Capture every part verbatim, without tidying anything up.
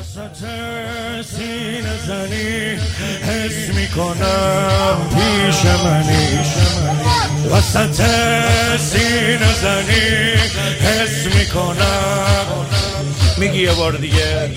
وسط سینه زنی حس میکنم پیش منی، وسط سینه زنی حس میکنم. میگی یه بار دیگه؟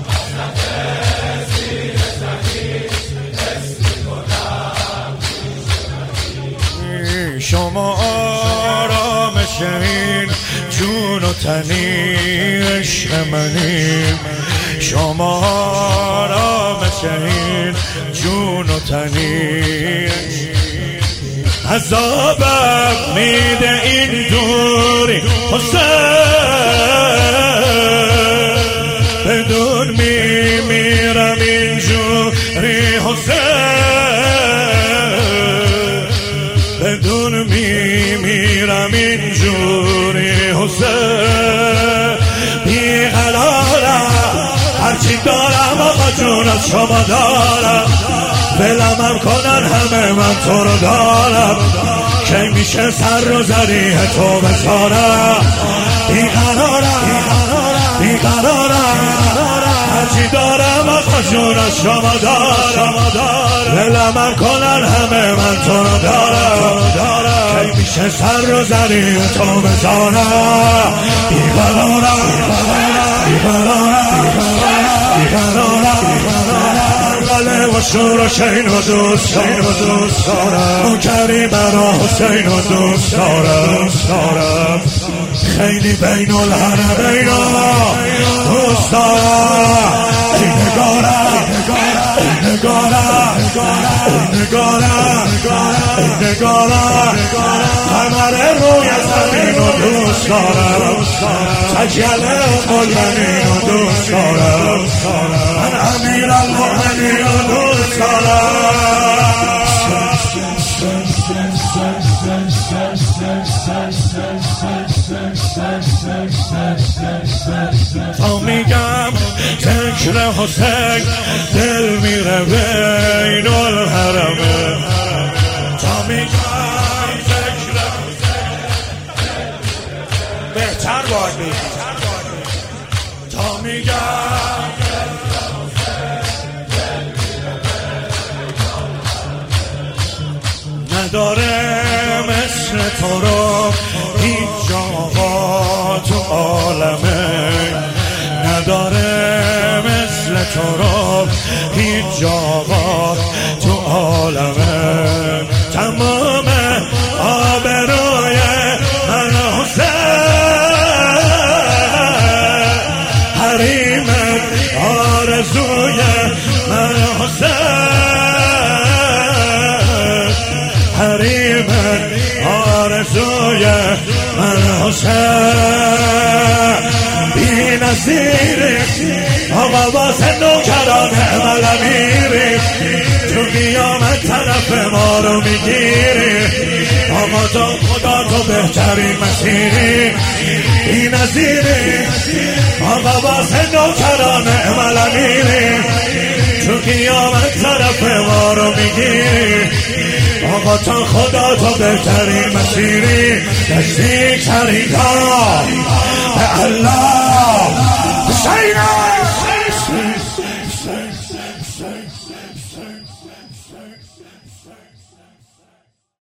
شما آرامش این جون و تنی عشق منی، شما آرامش این جون و تنی. عذابم میده این دوری حسین، بدون میمیرم اینجوری حسین، بدون میمیرم اینجوری حسین. بیقرارم هرچی دارم آقا جون از شما دارم، ولمم کنن همه من تو رو دارم، کی میشه سر رو زریح تو بذارم. بیقرارم بیقرارم هرچی دارم آقا جون از شما دارم، ولمم کنن همه من تو رو دارم، کی میشه سر رو زریح تو بذارم. بیقرارم بیقرارم بله و شور و شین و دوست دارم، اون کریم برا حسین و دوست دارم، خیلی بین الحرمین دوست دارم. ای نگارم ای نگارم ای نگارم ای نگارم قمر روی زمین و دوست دارم، سجل المؤمنین و دوست دارم، من امیر المؤمنین و دوست دارم. تا میگم ذکر حسین دل میره بین الحرمین، تا میگم ذکر حسین بهتر باید میگم، تا میگم نداره مثل تو رو هیچ آقا تو عالمه، نداره مثل تو رو هیچ آقا تو عالمه. تمام آبروی من حسین، حریم آرزوی من حسین، حریم آرزوی من حسین. بی نظیری آقا واسه نوکران عمل امیری، تو قیامت طرف ما رو میگیری، آقا تو خدا تو بهترین مسیری. بی نظیری آقا واسه نوکران عمل امیری، تو قیامت طرف ما رو میگیری، آقا تا خدا تو بهترین مسیری. نزدیک ترین کار به الله حسین